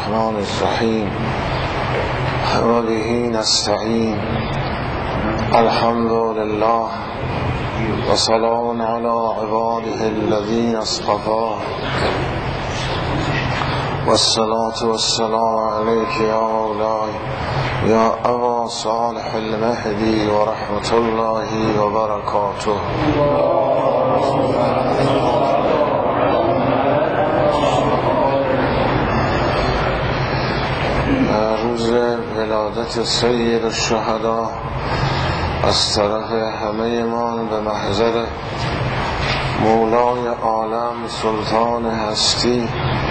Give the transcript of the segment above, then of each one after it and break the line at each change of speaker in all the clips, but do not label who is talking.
الرحمن الرحیم و به نستعین. الحمد لله و سلام علی عباده الذین اصطفى و الصلاة و السلام علیک یا مولاي یا ابا صالح المهدی و رحمت الله و برکاته. روز ولادت سید الشهدا از طرف همه ما به محضر مولای عالم سلطان هستی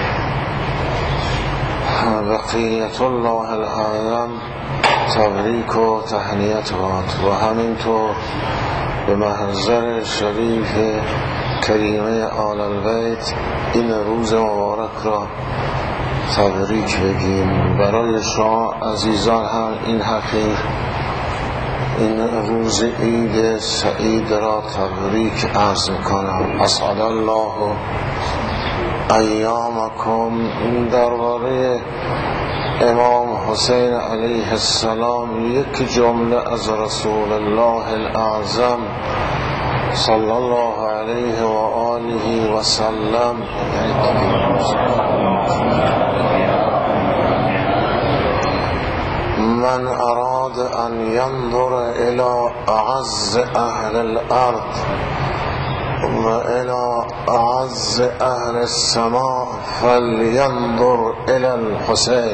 بقیت الله الاعظم تبریک و تهنیت باد و همینطور به محضر شریف کریمه آل البیت این روز مبارک را تبریک بگیم. برای شما عزیزان هم این حقیر این روز عید سعید را تبریک عرض کنم. اسعد الله ایامکم. درباره امام حسین علیه السلام یک جمله از رسول الله الاعظم صلی الله علیه و آله و سلم: من اراد ان ينظر الى اعز اهل الارض و الى اعز اهل السماء فلينظر الى الحسين.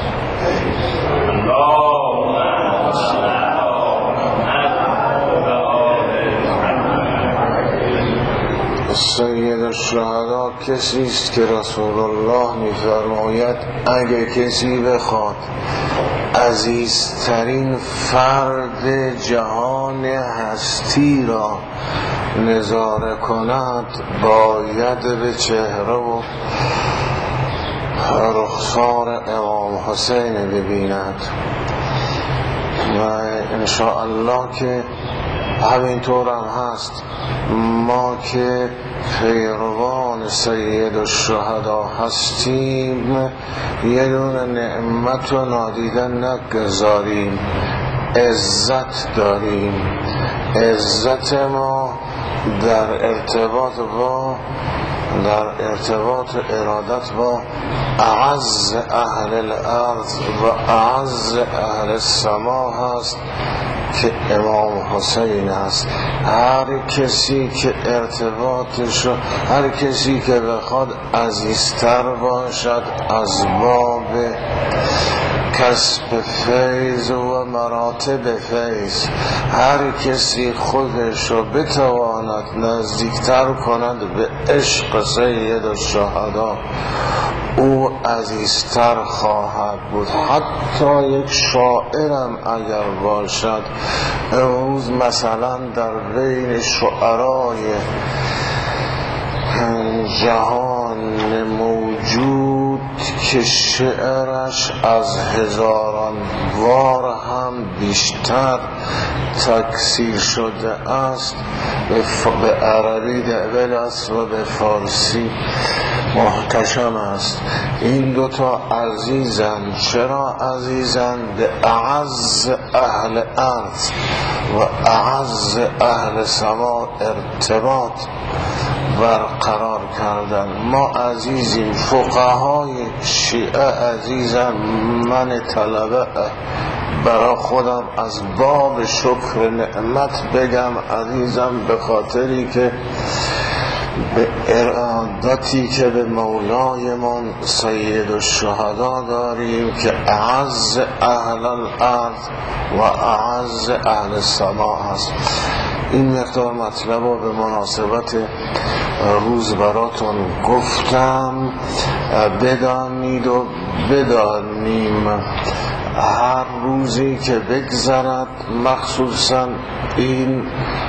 سید الشهدا کسی است که رسول الله می‌فرماید اگه کسی بخواد عزیزترین فرد جهان هستی را نظاره کند باید به چهره و رخسار امام حسین ببیند و انشاءالله که همینطور هم هست. ما که پیروان سید الشهدا هستیم یه دونه نعمت و نادیده نگذاریم، عزت داریم. عزت ما در ارتباط ارادت با اعز اهل الارض و اعز اهل السما هست که امام حسین است. هر کسی که ارتباطش هر کسی که بخواد عزیزتر باشد از باب کسب فیض و مراتب فیض، هر کسی خودش رو بتواند نزدیکتر کند به عشق سید الشهدا او عزیزتر خواهد بود. حتی یک شاعرم اگر باشد امروز مثلا در بین شعرای جهان موجود که شعرش از هزاران بار هم بیشتر تکثیر شده است، به عربی دعویل است و به فارسی محتشم است. این دوتا عزیزن. چرا عزیزن؟ به اعز اهل ارض و اعز اهل سما ارتباط برقرار کردن. ما عزیزیم، فقهای شیعه عزیزم، من طلبه برای خودم از باب شکر نعمت بگم عزیزم، به خاطری که به ارادتی که به مولایمان سید الشهدا داریم که اعز اهل الارض و اعز اهل السما هست. این مقدار مطلب رو به مناسبت روز براتون گفتم. بدانید و بدانیم هر روزی که بگذرد، مخصوصا این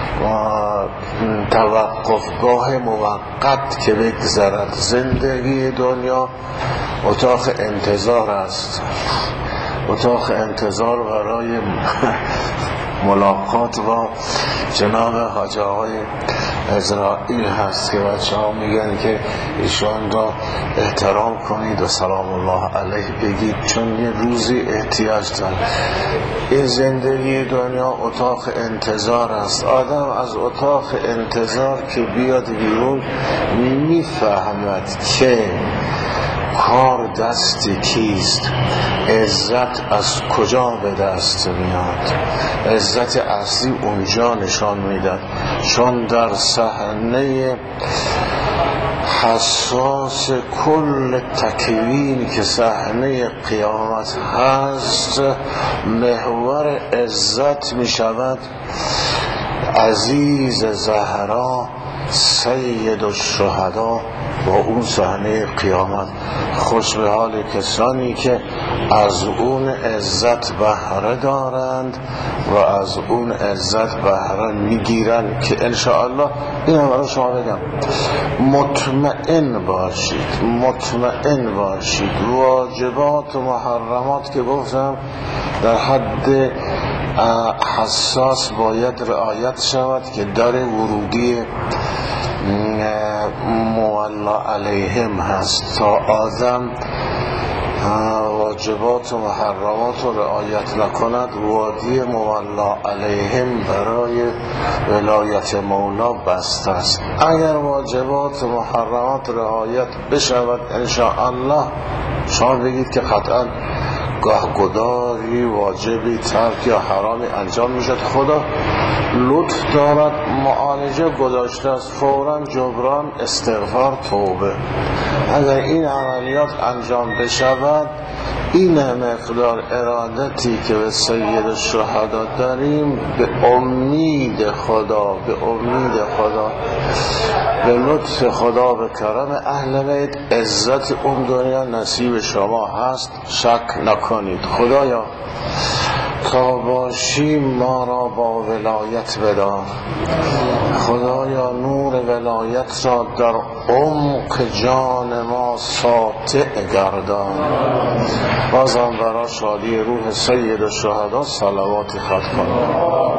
توقفگاه موقت که بگذرد، زندگی دنیا اتاق انتظار است، اتاق انتظار برای ملاقات با جناب حاج آقای اسرائیل هست که بچه ها میگن که ایشان را احترام کنید و سلام الله علیه بگید، چون یه روزی احتیاج دارد. این زندگی دنیا اتاق انتظار است. آدم از اتاق انتظار که بیاد بیرون میفهمد که کار دست کیست، عزت از کجا به دست میاد. عزت اصلی اونجا نشان میداد، چون در صحنه حساس کل تکوین که صحنه قیامت هست محور عزت میشود عزیز زهرا سید الشهدا با اون صحنه قیامت. خوش به حال کسانی که از اون عزت بهره دارند و از اون عزت بهره میگیرند که انشاءالله این هم برای شما بگم مطمئن باشید واجبات و محرمات که گفتم در حد حساس باید رعایت شود که در ورودی مولا علیهم هست. تا آدم واجبات و محرمات رو رعایت نکند وادی مولا علیهم برای ولایت مولا بسته است. اگر واجبات و محرمات رعایت بشود انشاءالله شما بگید که قطعا گاهگداری واجبی ترک یا حرامی انجام میشد، خدا لطف دارد معالجه گذاشته است، فوراً جبران استغفار توبه. اگر این عملیات انجام بشود این مقدار ارادتی که به سید الشهدا داریم به امید خدا به لطف خدا به کرم اهل بیت عزت اون دنیا نصیب شما هست، شک نکنید. خدایا تا باشی ما را با ولایت بدار، خدایا نور ولایت را در عمق جان ما ساطع گردان. بازم برای شادی روح سید الشهدا صلواتی ختم کنید.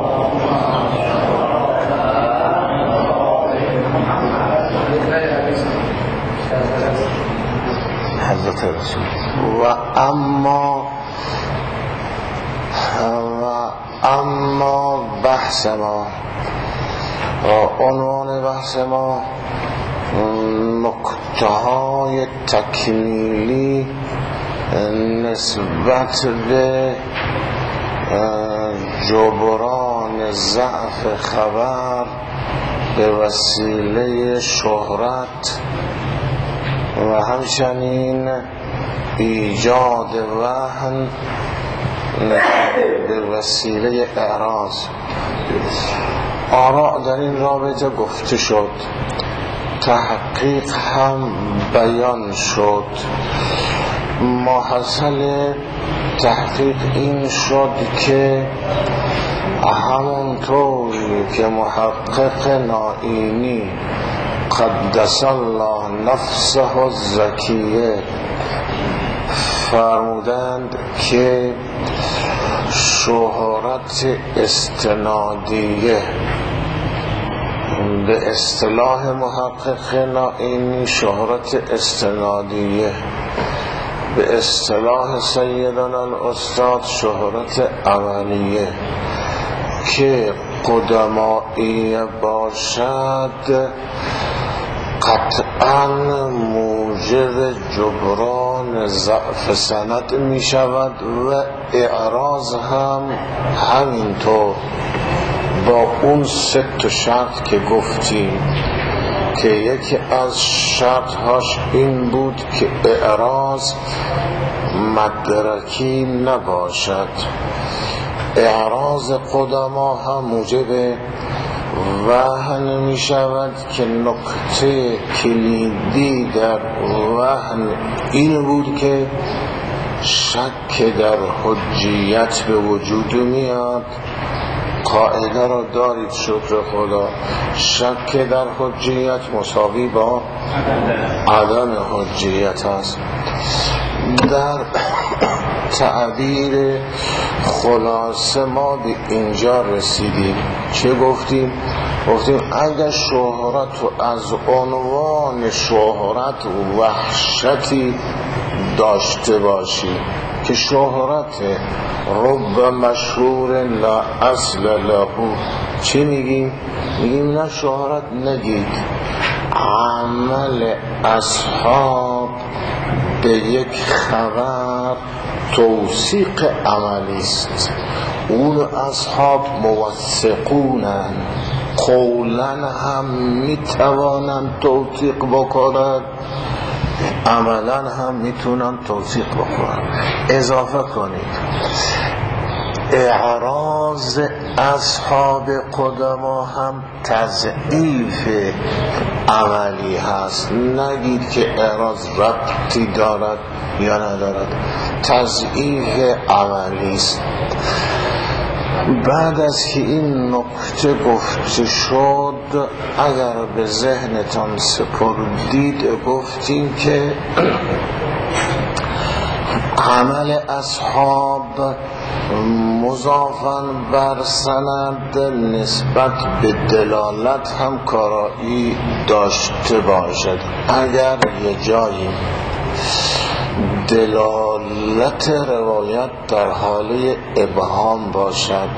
حضرت رسول و اما بحث ما و عنوان بحث ما نکته های تکمیلی نسبت به جبران ضعف خبر به وسیله شهرت و همچنین ایجاد وهن به وسیله اعراض. آراء در این رابطه گفته شد، تحقیق هم بیان شد. ماحصل تحقیق این شد که همونطوری که محقق نائینی قدس الله نفسه الزکیه فرمودند که شهرت استنادیه به اصطلاح محقق نائینی شهرت استنادیه، به اصطلاح سیدنا الاستاد شهرت عملیه که قدمایی باشد قطعا موجب جبران ضعف سند می شود و اعراض هم همینطور با اون 3 شرط که گفتیم که یکی از شرطهاش این بود که اعراض مدرکی نباشد. اعراض قدما هم موجب وهن می شود که نقطه کلیدی در وهن این بود که شک در حجیت به وجود میاد. قاعده را دارید شکر خدا، شک در حجیت مساوی با عدم حجیت است. در تعبیر خلاصه ما به اینجا رسیدیم. چه گفتیم؟ گفتیم اگر شهرت و از عنوان شهرت و وحشتی داشته باشی که شهرت رب مشهور لا اصل له، چی میگیم؟ میگیم نه شهرت نگید، عمل اصحاب به یک خبر توثیق عملی است. اون اصحاب موثقونن، قولا هم میتوانن توثیق بکنن، عملا هم میتونن توثیق بکنن. اضافه کنید اعراض اصحاب قدما هم تضعیف عملی هست. نگید که اعراض ربطی دارد یا ندارد، تضعیف عملی است. بعد از که این نکته گفته شد، اگر به ذهنتان سپردید، گفتیم که عمل اصحاب مضافاً بر سند نسبت به دلالت هم کارایی داشته باشد. اگر یه جایی دلالت روایت در حال ابهام باشد،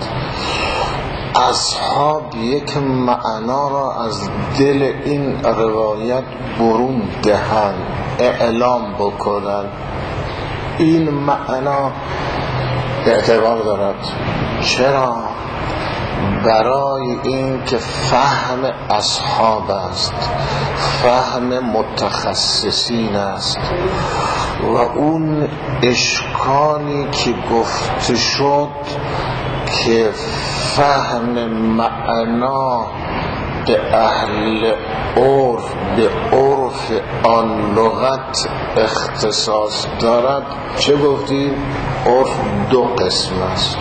اصحاب یک معنا را از دل این روایت برون دهند، اعلام بکنند، این معنا اعتبار دارد. چرا؟ برای این که فهم اصحاب است، فهم متخصصین است و اون اشکالی که گفته شد که فهم معنا به اهل عرف، به عرف آن لغت اختصاص دارد. چه گفتیم؟ عرف دو قسم است،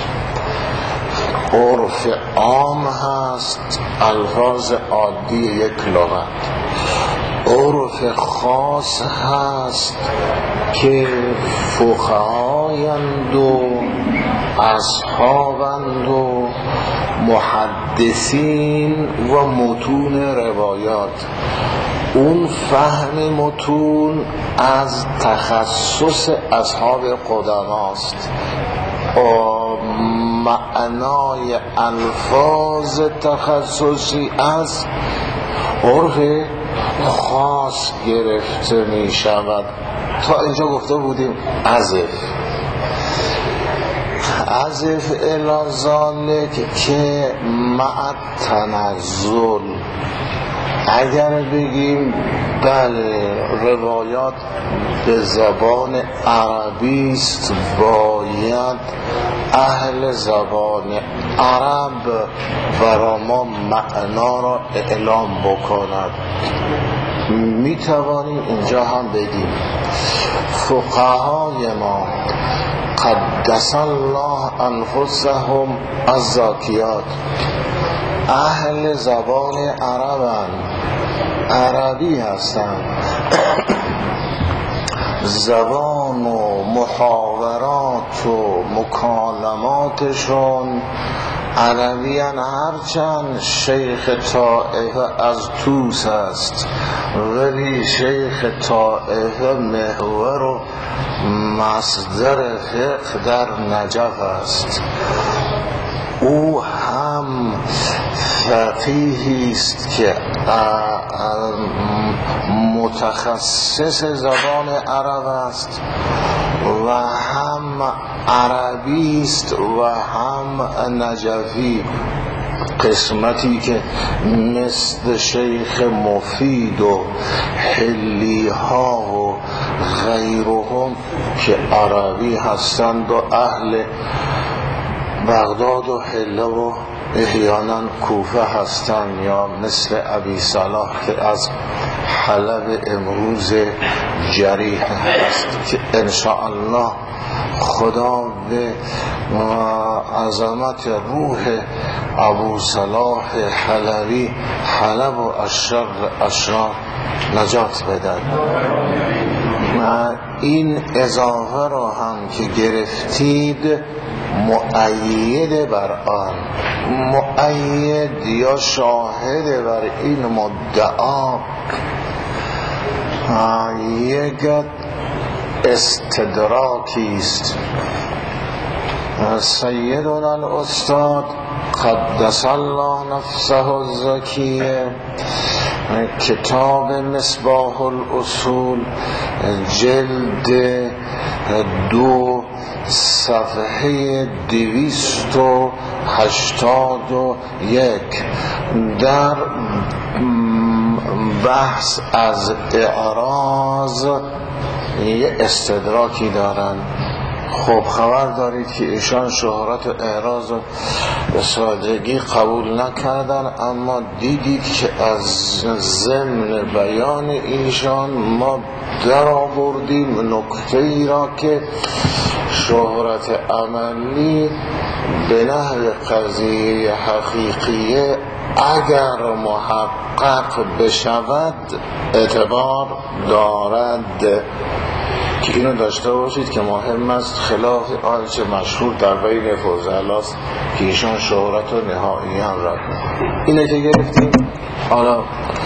عرف عام هست، الفاظ عادی یک لغت، عرف خاص هست که فقهایند و اصحابند و محدثین و متون روایات. اون فهم متون از تخصص اصحاب قدماست، معنای الفاظ تخصصی از عرف خاص گرفته می شود. تا اینجا گفته بودیم عزف الی ذالک که مع تنزل. اگر بگیم بله روایات به زبان عربی است، باید اهل زبان عرب برا ما معنا را اعلام بکند، می توانیم اینجا هم بگیم فقهای ما قدس الله انفسهم الزاکیات اهل زبان عربی هستند، زبان و محاورات و مکالماتشون عربیان، هرچند شیخ طائفه از توس است ولی شیخ طائفه محور و مصدر فقه در نجف است. او هم فقیهی است که متخصص زبان عرب است و هم عربی است و هم نجفی، قسمتی که مثل شیخ مفید و حلی ها و غیرهم که عربی هستند و اهل بغداد و حله و احیانا کوفه هستند، یا مثل ابی صلاح که از حلب امروز جریح هست که انشاءالله خدا به عظمت روح ابو صلاح حلبی حلب و اشرار نجات بدهد. این اضافه را هم که گرفتید مؤید بر آن، مؤید یا شاهد بر این مدعا یک استدراکی است. سیدنا الاستاد قدس الله نفسه الزکیه کتاب مصباح الاصول جلد 2 صفحه 281 در بحث از اعراض یه استدراکی دارن. خب خبر دارید که ایشان شهرت اعراض به سادگی قبول نکردن، اما دیدید که از ضمن بیان ایشان ما در آوردیم نکته ای را که شهرت عملی به نحو قضیه حقیقیه اگر محقق بشود اعتبار دارد، که اینو داشته باشید که مهم است، خلاف آنچه مشهور در بین فضلاست که ایشان شهرت و نهاییاً رد می‌کنند. اینه که گرفتیم. حالا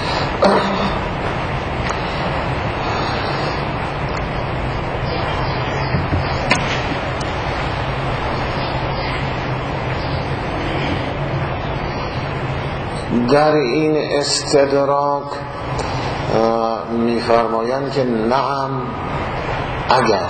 در این استدراک می‌فرمایند که نعم اگر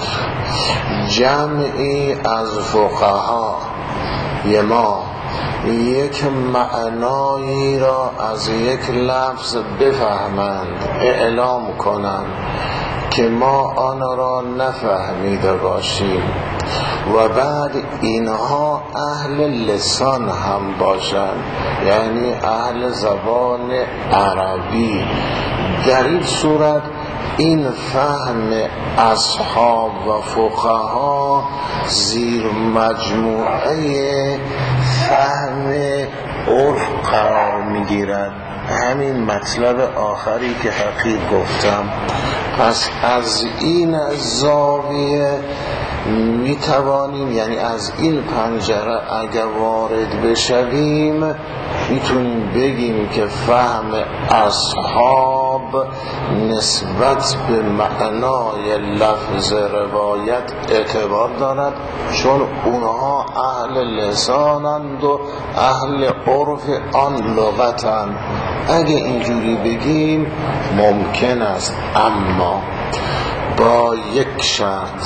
جمعی از فقها ما یک معنایی را از یک لفظ بفهمند، اعلام کنند که ما آن را نفهمیده باشیم و بعد اینها اهل لسان هم باشند، یعنی اهل زبان عربی، در این صورت این فهم اصحاب و فقها زیر مجموعه فهم عرف قرار میگیرد. همین مطلب آخری که حقیق گفتم. پس از این زاویه می توانیم، یعنی از این پنجره اگر وارد بشویم میتونیم بگیم که فهم اصحاب نسبت به معنای لفظ روایت اعتبار دارد، چون اونها اهل لسانند و اهل عرف آن لغتند. اگه اینجوری بگیم ممکن است، اما با یک شرط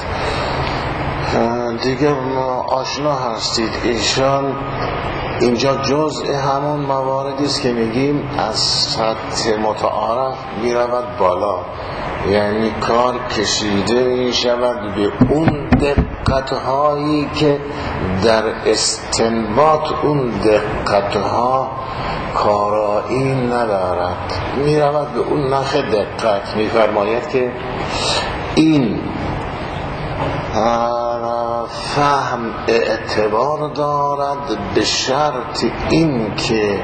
دیگه آشنا هستید. ایشان اینجا جزء همون مواردی است که میگیم از سطح متعارف میرود بالا، یعنی کار کشیده میشود به اون دقت‌هایی که در استنباط اون دقت‌ها کارایی ندارد، میرود به اون نخ دقت. میفرماید که این فهم اعتبار دارد به شرط این که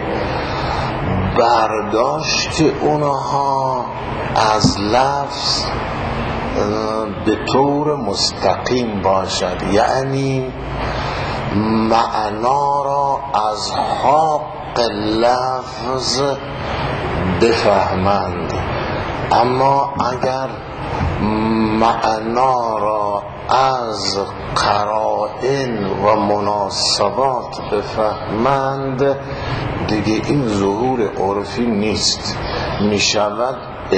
برداشت اونها از لفظ به طور مستقیم باشد، یعنی معنا را از حق لفظ بفهمند. اما اگر معنا را از قرائن و مناسبات بفهمند، دیگه این ظهور عرفی نیست، می شود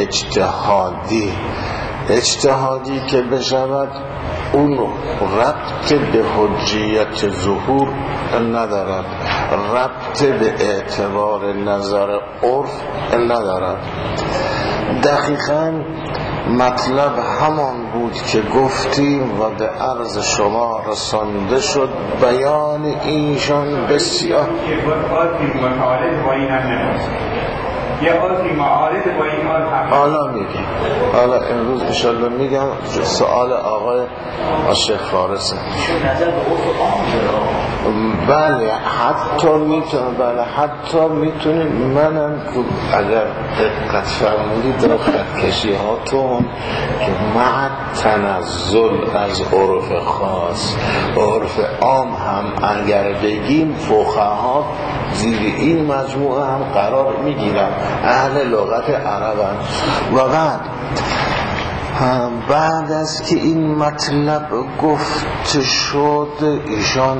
اجتهادی که بشود اون ربط به حجیت ظهور ندارد، ربط به اعتبار نظر عرف ندارد. دقیقاً مطلب همان بود که گفتیم و به عرض شما رسانده شد. بیان ایشان بسیار حالا میگم، حالا امروز انشالله میگم. سوال آقای شیخ فارسه. بله حتی میتونیم منم اگر دقت فرمودید در خط کشی هاتون که مع تنزل از عرف خاص. عرف عام هم اگر بگیم فقها زیر این مجموعه هم قرار میگیرن، اهل لغت عربن. و بعد از که این مطلب گفته شد، ایشان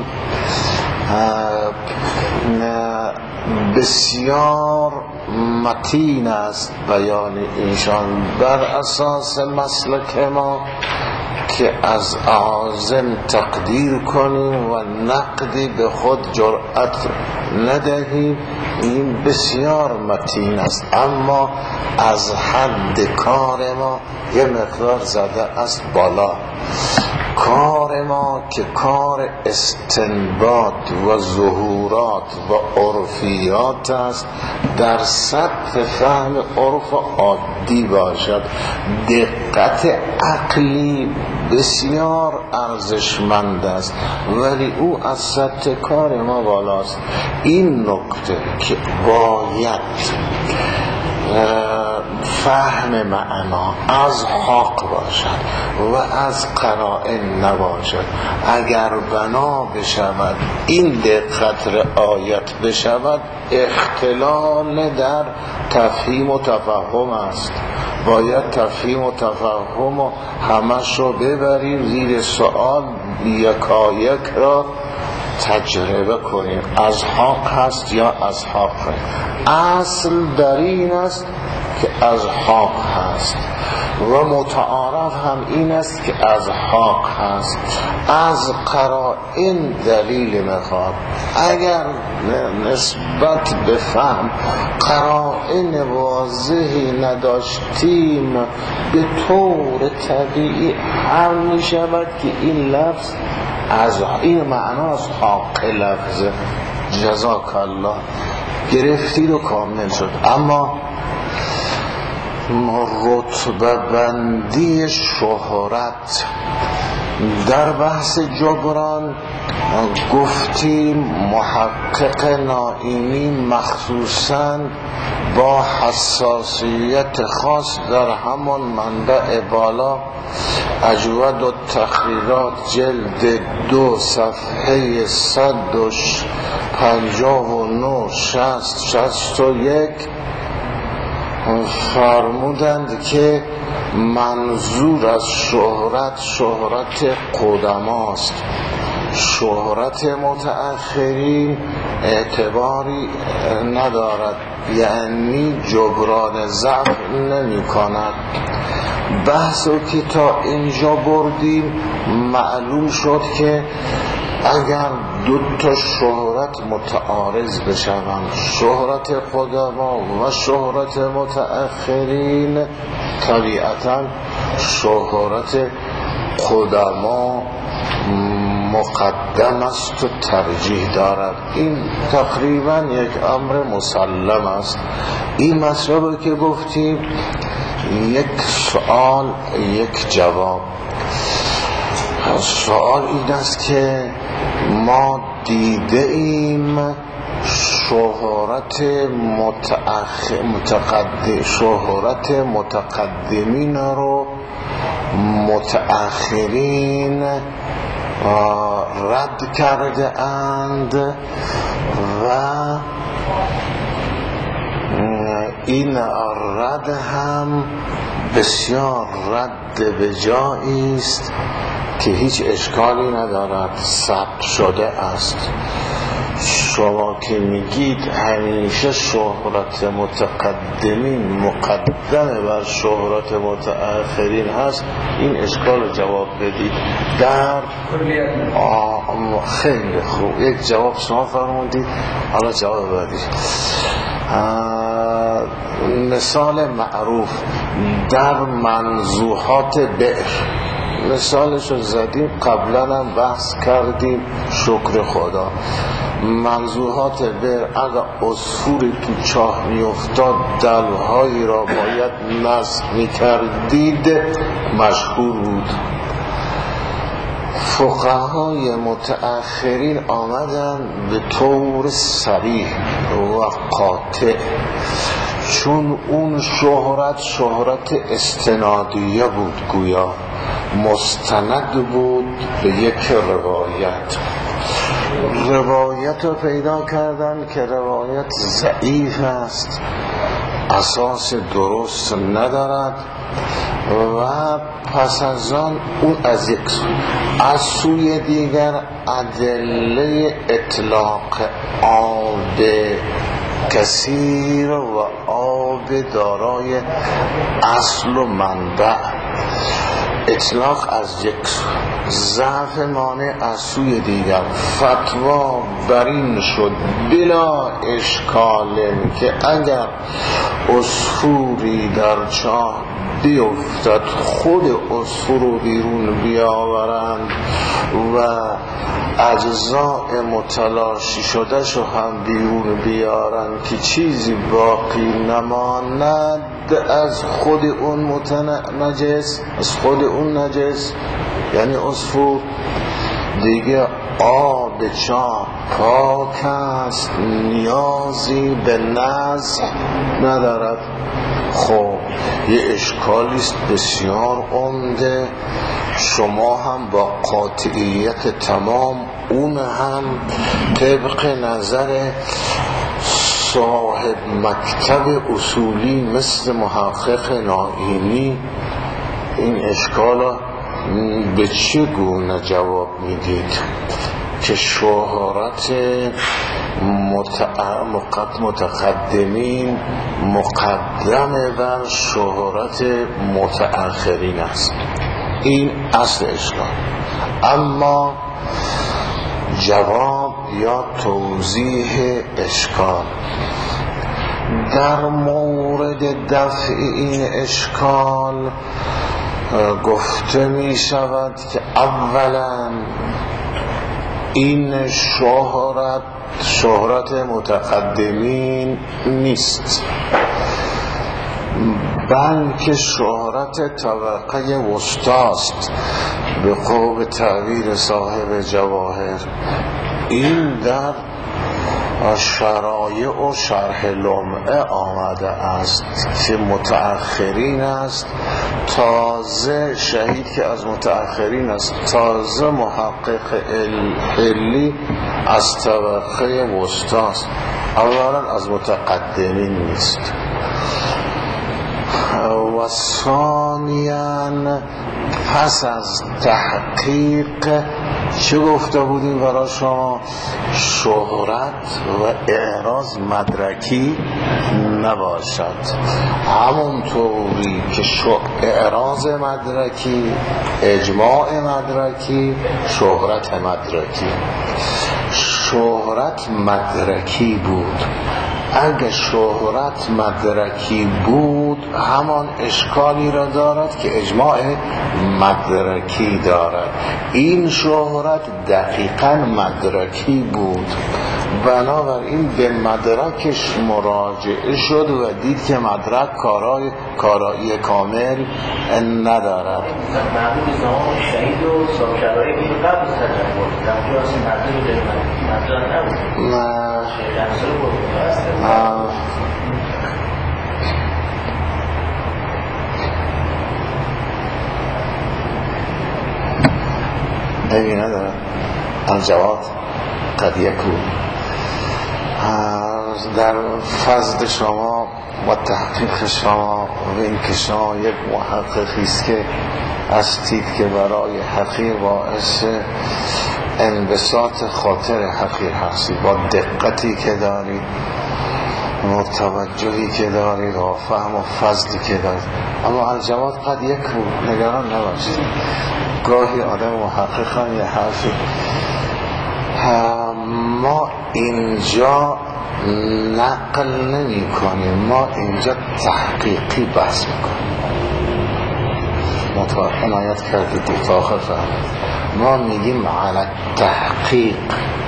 بسیار متین است بیان ایشان بر اساس مسلک ما که از اعاظم تقدیر کنیم و نقدی به خود جرأت ندهیم. این بسیار متین است، اما از حد کار ما یه مقدار زده است بالا. کار ما که کار استنباط و ظهورات و عرفیات است، در سطح فهم عرف عادی باشد. دقت عقلی بسیار ارزشمند است، ولی او از سطح کار ما بالاست. این نکته که باید فهم معنا از حق باشد و از قرائن نباشد. اگر بنا بشود این دقت رعایت بشود، اختلال در تفهیم و تفهم است. باید تفهیم و تفهم و همش رو ببریم زیر سوال، یکایک را تجربه کنیم. از حق هست یا از حق؟ اصل در این است که از حق هست و متعارف هم این است که از حق هست. از قرائن دلیل میخواد. اگر نسبت به فهم قرائن واضحی نداشتیم، به طور طبیعی هم میشود که این لفظ از این معنا از حق لفظ جزاک الله گرفتید و کامل شد. اما رتبه بندی شهرت در بحث جبران گفتیم محقق نائینی مخصوصاً با حساسیت خاص در همان منبع بالا اجود و تخریرات جلد 2 صفحه 159 61 فرمودند که منظور از شهرت قدماست. شهرت متأخرین اعتباری ندارد، یعنی جبران ضعف نمی کند. بحثو که تا اینجا بردیم معلوم شد که اگر دو تا شهرت متعارض بشوند، شهرت قدما و شهرت متأخرین، طبیعتا شهرت قدما مقدم است و ترجیح دارد. این تقریبا یک امر مسلم است. این مسئله که گفتیم یک سوال یک جواب. سوال این است که ما دیده ایم شهرت متقدمین رو متأخرین رد کرده اند و این رد هم بسیار رد به جایی است که هیچ اشکالی ندارد، ثبت شده است. شما که میگید همیشه شهرت متقدمین مقدمه بر شهرت متأخرین هست، این اشکال جواب بدید. در خیلی خوب، یک جواب شما فرمودید، حالا جواب بدید. مثال معروف در منزوحات بئر، مثالش رو زدیم، قبلا هم بحث کردیم، شکر خدا. منزوحات بئر اگر عصفوری تو چاه می افتاد دلوهایی را باید نصب می کردید، مشهور بود. فقهای متأخرین آمدن به طور صریح و قاطع، چون اون شهرت استنادیه بود گویا، مستند بود به یک روایت رو پیدا کردن که روایت ضعیف است، اساس درست ندارد و پس از آن اون از سوی دیگر ادله اطلاق آب کثیر و آب دارای اصل و منبع، اطلاق از یک ضعف مانع از سوی دیگر، فتوا بر این شد بلا اشکال که اگر عصفوری در چاه بیفتد خود عصفور رو بیرون بیاورند و اجزاء متلاشی شده شو هم بیرون بیارن که چیزی باقی نماند از خود اون نجس یعنی عصفور دیگه آب چاه پاک است، نیازی به نزع ندارد. خب یه اشکالی است بسیار عمده، شما هم با قاطعیت تمام، اون هم طبق نظر صاحب مکتب اصولی مثل محقق نائینی این اشکال به چه گونه جواب میدید که شهرت متقدمین مقدم بر شهرت متأخرین است؟ این اصل اشکال. اما جواب یا توضیح اشکال در مورد دفع این اشکال گفته می شود که اولا این شهرت متقدمین نیست، بلکه شهرت طبقه وسطاست به قول تعبیر صاحب جواهر. این در شرایع و شرح لمعه آمده است که متأخرین است، تازه شهید که از متأخرین است، تازه محقق علی از طبقه وسطاست، اولا از متقدمین نیست. و ثانیاً پس از تحقیق چه گفته بودیم برای شما؟ شهرت و اعراض مدرکی نباشد، همونطوری که اعراض مدرکی، اجماع مدرکی، شهرت مدرکی بود. اگه شهرت مدرکی بود همان اشکالی را دارد که اجماع مدرکی دارد. این شهرت دقیقاً مدرکی بود، بنابراین به مدرکش مراجعه شد و دید که مدرک کارایی کامل ندارد.
معلوم زمان شهید و ساکرایی که قبل از تجربه در جواز مدرک نبود.
نمی نداره. الجواب قد یکون در فضل شما و تحقیق شما و اینکه شما یک محققی است که هستید که برای حقیر باعث انبساط خاطر حقیر هستید، با دقتی که دارید، توجهی که دارید و فهم و فضلی که دارید. اما الجواب قد یکون، نگران نباشید. گاهی آدم محققان یه حرفی، ما اینجا نقل نمی کنیم، ما اینجا تحقیقی بحث میکنیم. مطمئن عنایت کردید دیفاخر فهمید. ما میگیم علی تحقیق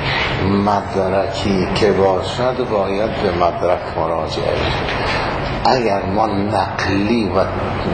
مدرکی که باشد باید به مدرک مراجعه. اگر ما نقلی و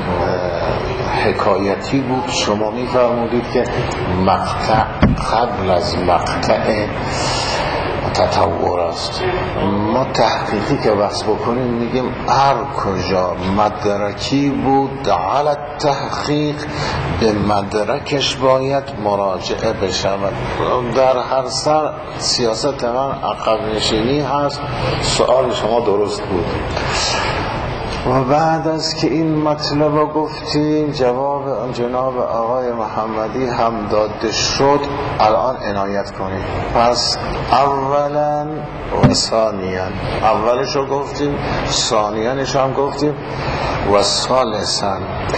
حکایتی بود شما میفرمودید که مقطع قبل از مقطع تطور است. ما تحقیقی که بحث بکنیم میگیم هر کجا مدرکی بود علی تحقیق به مدرکش باید مراجعه بشود. در هر سر سیاست من عقب نشینی هست. سوال شما درست بود. و بعد از که این مطلب رو گفتیم جواب جناب آقای محمدی هم داده شد، الان عنایت کنیم. پس اولا و ثانیا، اولش رو گفتیم، ثانیانش هم گفتیم، و ثالثا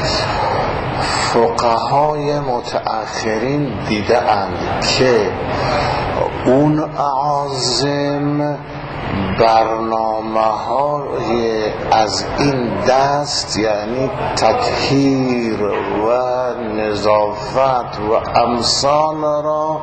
فقهای متأخرین دیده اند که اون اعاظم برنامه های از این دست، یعنی تطهیر و نظافت و امثال را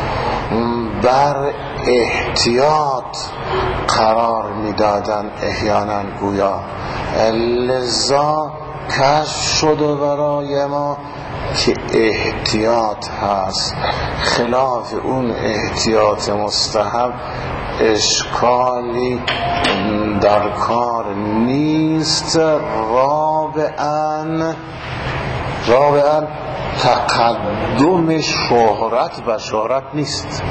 بر احتیاط قرار میدادن احیانا گویا. لذا کشف شده برای ما که احتیاط هست، خلاف اون احتیاط مستحب اشکالی در کار نیست. رابعاً تقدم شهرت بشارت نیست.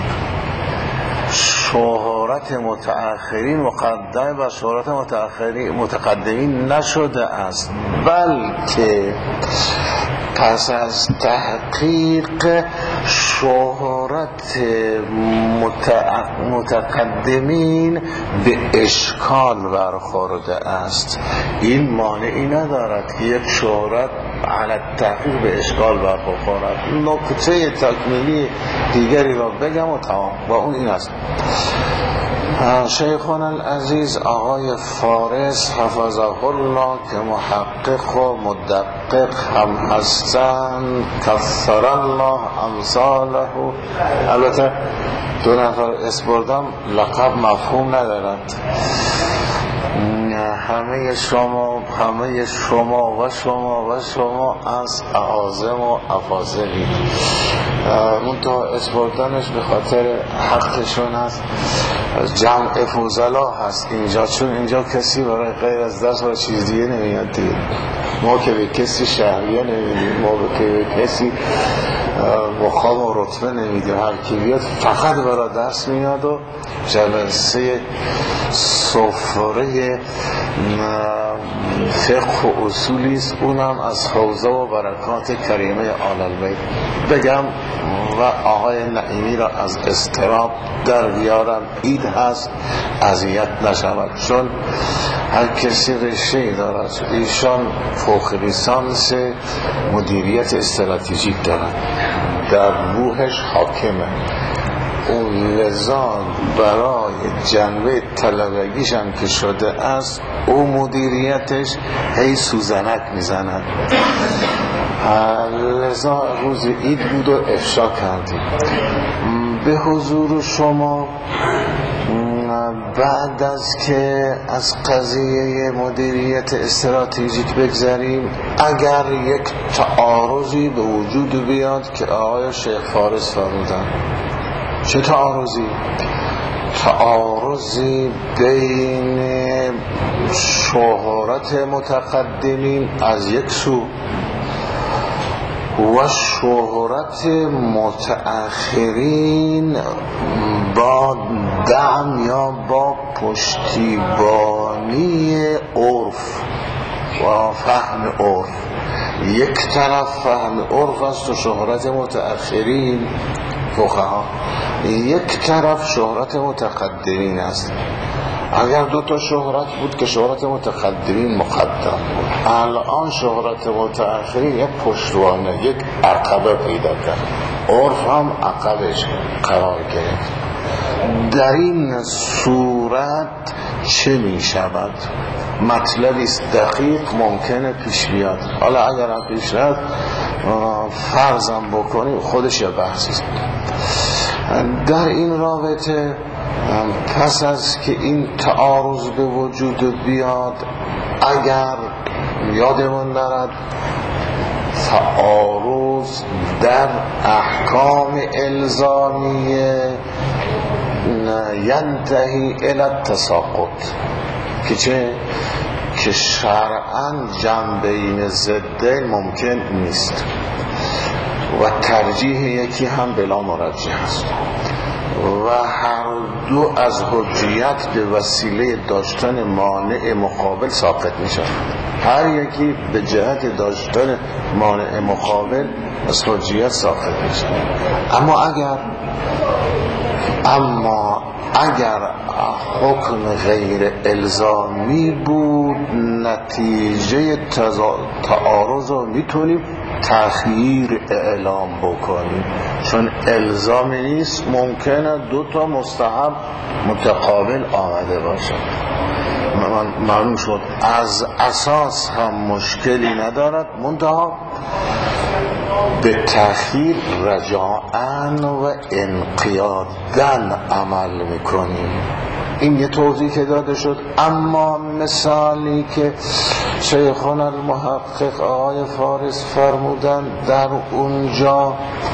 شهرت متأخرین مقدم بر شهرت متقدمین نشده است، بلکه پس از تحقیق شهرت متقدمین به اشکال برخورده است. این مانعی ندارد که یک شهرت علی تحقیق به اشکال برخورد. نکته تکمیلی دیگری را بگم و تمام، و اون این است. شیخنا العزیز آقای فارس حفظه الله که محقق و مدقق هم هستند، کثر الله امثاله. البته دو نفر اسپردم لقب مفهوم ندارد. همه شما از اعاظم و افاضلی. منتها اسپردنش به خاطر حقشون هست. جمع فوزلا هست اینجا، چون اینجا کسی برای غیر از درس و چیز دیگه نمیاد دیگه. ما که به کسی شهریه نمیدیم، ما که به کسی مقام و رتبه نمیدیم. هر کی بیاد فقط برای درس میاد و جلسه سفره فقه و اصولی است، اونم از حوزه و برکات کریمه آل البیت. بگم و آقای نعیمی را از اضطراب در بیارم، عید هست اذیت نشود، چون هر کسی رشته دارد. ایشان فوق لیسانس مدیریت استراتژیک دارد، در روحش حاکمه. اون لذا برای جنبه طلبگیش هم که شده است، او مدیریتش هی سوزنک میزند. لذا روز عید بود و افشا کردیم به حضور شما. بعد از که از قضیه مدیریت استراتژیک بگذاریم، اگر یک تعارضی به وجود بیاد که آقای شیخ فارس فرمودن، چه تعارضی؟ تعارضی بین شهرت متقدمین از یک سو و شهرت متأخرین با دعم یا با پشتیبانی عرف و فهم عرف. یک طرف فهم عرف است و شهرت متأخرین فقها، یک طرف شهرت متقدمین است. اگر دو تا شهرت بود که شهرت متقدمین مقدم بود، الان شهرت متأخرین یک پشتوانه، یک عقبه پیدا کرد، عرف هم عقبش قرار گرفت. در این صورت چه می شود؟ مطلبی است دقیق ممکنه پیش بیاد. حالا اگر هم پیش بیاد فرضم بکنیم خودش یه بحثی است. در این رابطه پس از که این تعارض به وجود بیاد، اگر یادمون نرد تعارض در احکام الزامیه ینتهی الی التساقط، که چه؟ که شرعاً جنبین ضدین ممکن نیست و ترجیح یکی هم بلا مرجح است و هر دو از حجیت به وسیله داشتن مانع مقابل ساقط می شود. هر یکی به جهت داشتن مانع مقابل از حجیت ساقط می شود. اگر حکم غیر الزامی بود نتیجه تعارض رو میتونیم تأخیر اعلام بکنیم، چون الزامی نیست، ممکنه دو تا مستحب متقابل آمده باشه. معلوم شد از اساس هم مشکلی ندارد، منتها به تأخیر رجاعاً و انقیاداً عمل میکنیم. این یه توضیح که داده شد. اما مثالی که شیخنا المحقق آقای فارس فرمودن در اونجا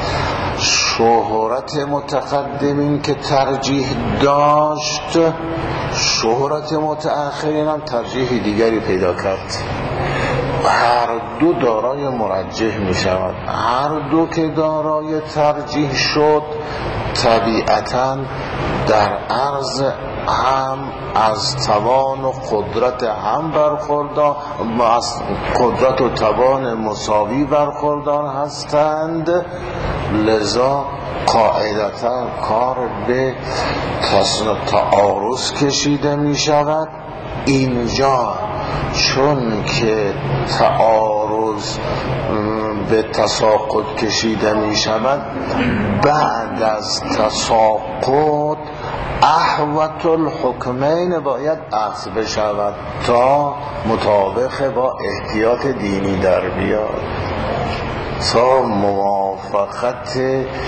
شهرت متقدمین که ترجیح داشت، شهرت متأخرین هم ترجیح دیگری پیدا کرد. هر دو دارای مرجح می شود. هر دو که دارای ترجیح شد طبیعتاً در عرض هم از توان و قدرت هم برخوردار، از قدرت و توان مساوی برخوردار هستند، لذا قاعدتا کار به تعارض کشیده می شود. اینجا چون که تعارض به تساقط کشیده می شود، بعد از تساقط احوط الحکمین باید اخذ بشود تا مطابق با احتیاط دینی در بیاد، تا موافقت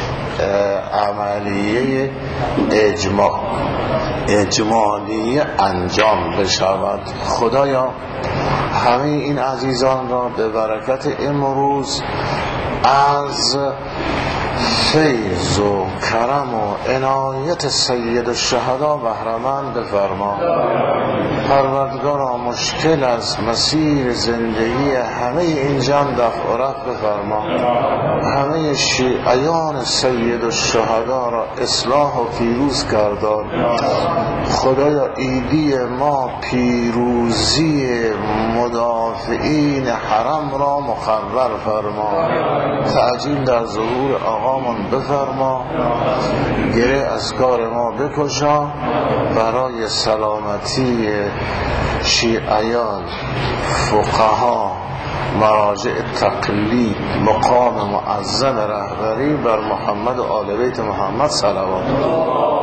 عملیه اجمالی انجام بشود. خدایا همه این عزیزان را به برکت امروز از فیض و کرم و عنایت سید الشهدا بهره‌مند بفرما. پروردگارا مشکل از مسیر زندگی همه این جمع دفع و رفع بفرما. همه شیعیان سید الشهدا را اصلاح و پیروز گردان. خدایا ایدی ما پیروزی مدافعین حرم را مقرر فرما. تعجیل در ظهور آقامون بفرما. گره از کار ما بکشا. برای سلامتی شیعیان، فقها، مراجع تقلید، مقام معظم رهبری بر محمد و آل بیت محمد صلوات.